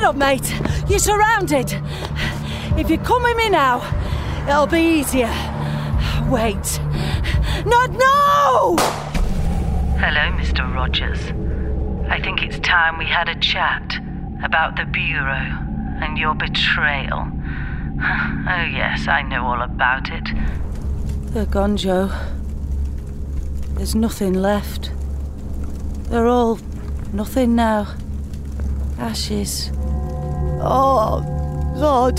up, mate. You're surrounded. If you come with me now, it'll be easier. Wait. No! Hello, Mr. Rogers. I think it's time we had a chat about the Bureau and your betrayal. Oh yes, I know all about it. They're gone, Joe. There's nothing left. They're all nothing now. Ashes. Oh, God.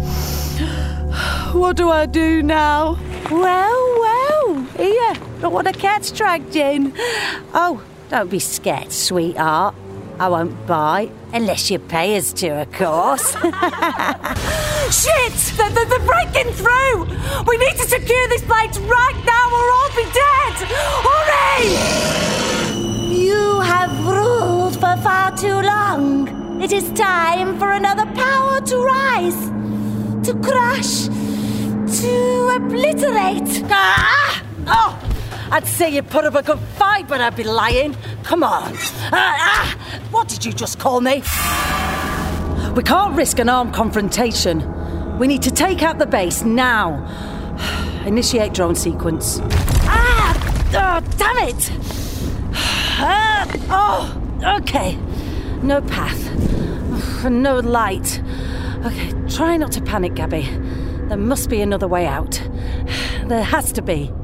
What do I do now? Well, here, look what the cat's dragged in. Oh, don't be scared, sweetheart. I won't bite, unless you pay us to, of course. Shit! They're breaking through! We need to secure this place right now or I'll be dead! Hurry! You have ruled for far too long. It is time for another power to rise, to crush, to obliterate. Ah! Oh! I'd say you put up a good fight, but I'd be lying. Come on. What did you just call me? We can't risk an armed confrontation. We need to take out the base now. Initiate drone sequence. Oh, damn it! Okay. No path. No light. Okay, try not to panic, Gabby. There must be another way out. There has to be.